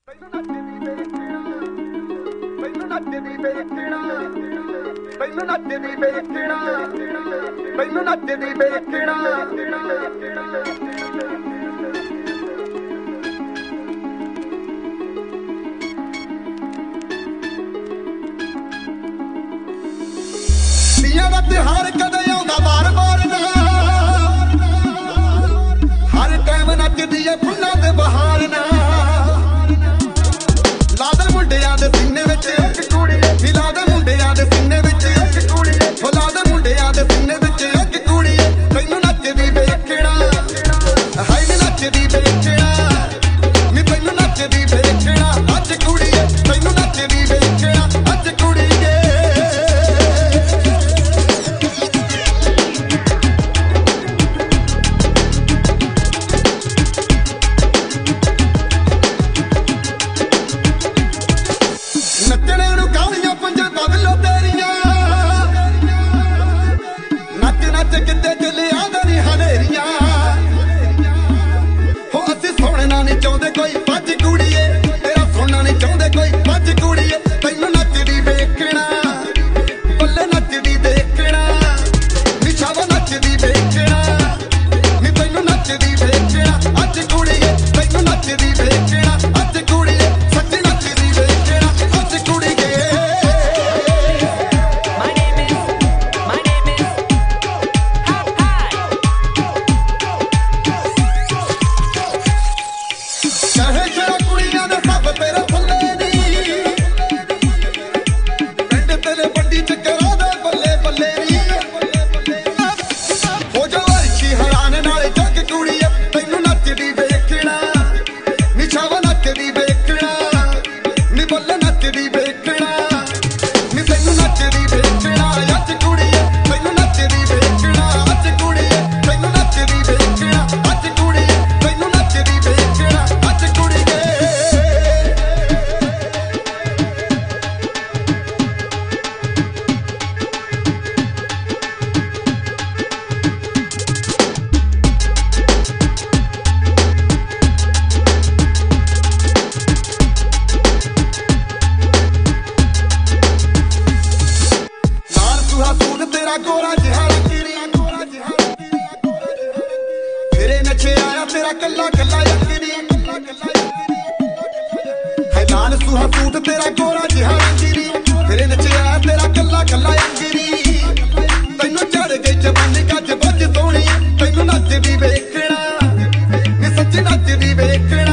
ਤਿਹਾਰ ਕਦੇ ਆਉਂਦਾ ਵਾਰ-ਵਾਰ ਨਾ ਹਰ ਟਾਈਮ ਨੱਚਦੀ ਏ ਫੁੱਲਾਂ ਦੇ ਬਹਾਰ ਨਾ ਲਾਦਲ ਮੁੰਡਿਆਂ ਦੇ ਸੀਨੇ ਵਿੱਚ ਇੱਕ ਕੁੜੀਏ ਹਿਲਾਦਲ ਮੁੰਡਿਆਂ ਦੇ ਸੀਨੇ ਵਿੱਚ ਇੱਕ ਕੁੜੀਏ ਹਿਲਾਦਲ ਮੁੰਡਿਆਂ ਦੇ ਸੀਨੇ ਵਿੱਚ ਇੱਕ ਕੁੜੀਏ ਤੈਨੂੰ ਨੱਚਦੀ ਵੇਖਣਾ ਹਾਏ ਨੀ ਨੱਚਦੀ ਵੇਖਣਾ ਨੀ ਤੈਨੂੰ ਨੱਚਦੀ ਵੇਖਣਾ ਅੱਜ ਕੁੜੀਏ ਤੈਨੂੰ ਨੱਚਦੀ ਵੇਖਣਾ ਅੱਜ ਕੁੜੀਏ ਕਿੱਤੇ ਚੱਲਿਆ ਦਾ ਨੀ ਹਨੇਰੀਆਂ ਹੋ ਅਸੀਂ ਸੋਹਣਾ ਨਹੀਂ ਚਾਹੁੰਦੇ ਕੋਈ ਭੱਜ ਕੁੜੀਏ ਤੇਰਾ ਸੋਹਣਾ ਨਹੀਂ ਚਾਹੁੰਦੇ ਕੋਈ ਭੱਜ ਕੁੜੀਏ ਤੈਨੂੰ ਨੱਚਦੀ ਵੇਖਣਾ ਬੱਲੇ ਨੱਚਦੀ ਦੇਖਣਾ ਨਿਸ਼ਾਵਾ ਨੱਚਦੀ ਵੇਖਣਾ ਨੀ ਤੈਨੂੰ ਨੱਚਦੀ ਵੇਖਣਾ ਅੱਜ ਕੁੜੀਏ ਤੈਨੂੰ ਨੱਚਦੀ ਵੇਖਣਾ ਅੱਜ ਕੁੜੀਏ ਸੱਚੀ ਨੱਚਦੀ ਵੇਖਣਾ ਅੱਜ ਕੁੜੀਏ ਗੋਰਾ ਜਿਹਾ ਤੇਰੇ ਨੱਚੇ ਆਇਆ ਤੇਰਾ ਕੱਲਾ ਕੱਲਾ ਯਕੀਨੀ ਹੈ ਲਾਲ ਸੁਹਾ ਸੂਟ ਤੇਰਾ ਗੋਰਾ ਜਿਹਾ ਰੰਗੀਨੀ ਤੇਰੇ ਨੱਚੇ ਆਇਆ ਤੇਰਾ ਕੱਲਾ ਕੱਲਾ ਯਕੀਨੀ ਤੈਨੂੰ ਚੜ ਗਈ ਜਵਾਨੀ ਗੱਜ ਵੱਜ ਸੋਹਣੀ ਤੈਨੂੰ ਨੱਚਦੀ ਵੇਖਣਾ ਨੀ ਸੱਚੀ ਨੱਚਦੀ ਵੇਖਣਾ